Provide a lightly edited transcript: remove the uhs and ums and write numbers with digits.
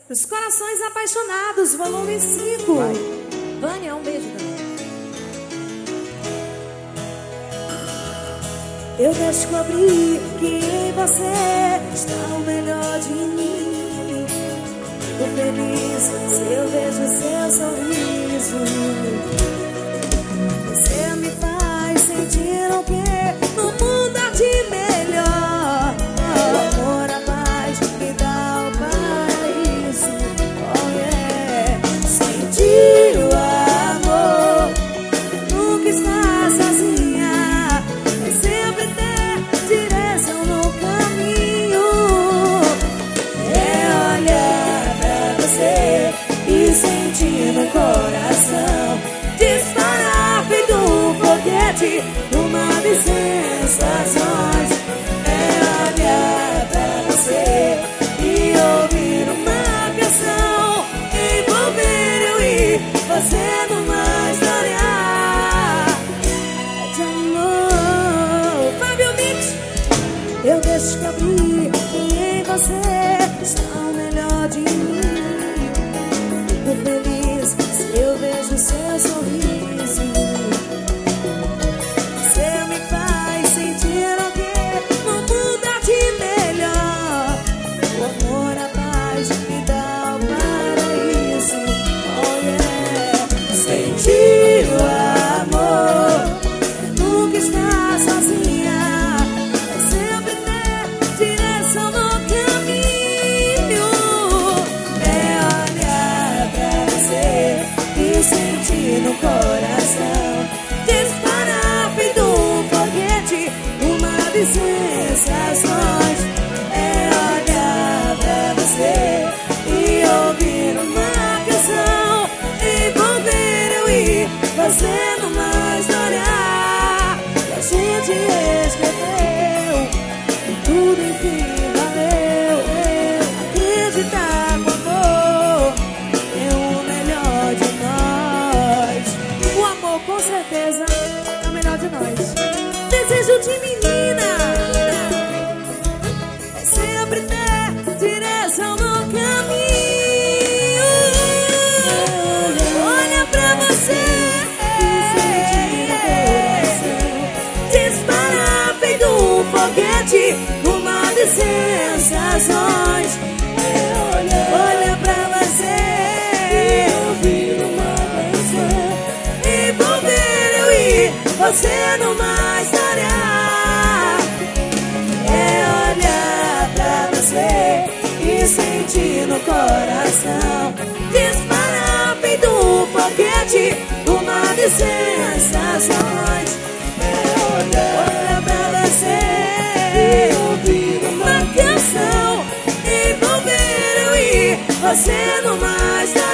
Os Corações Apaixonados, volume 5. Vânia, um beijo também. Eu descobri que em você está o melhor de mim. Tô feliz se eu vejo seu sorriso. Você me faz sentir o que no mundo há de melhor. O amor, a paz me dá o paraíso. Oh yeah. Sentir o amor, nunca estar sozinha, é sempre ter direção no caminho. É olhar pra você e sentir no coração disparar feito um foguete numa de sensações. É olhar pra você e ouvir uma canção, envolver eu e você numa história de amor. Fábio Mix. Eu descobri que em você está o melhor de mim. Tô feliz se eu vejo seu sorriso. Você me faz sentir o que no mundo há de melhor. O amor, a paz me dá o paraíso. Oh yeah. Sentir o amor, nunca estar sozinha, é sempre ter direção no caminho. É olhar pra você e sentir no coração disparar feito um foguete, uma de sensações. É olhar pra você e ouvir uma canção, envolver eu e você numa história que a gente escreveu. E tudo enfim valeu. Acreditar no amor é o melhor de nós. O amor com certeza é o melhor de nós. Desejo de menina é sempre ter direção no caminho. Olha pra você, disparar feito um foguete numa de sensações. Olha pra você e ouvir uma canção, envolver eu e você numa história. É olhar pra você e sentir no coração disparar feito um foguete, uma de sensações. É olhar pra você e ouvir uma canção, envolver eu e você numa história.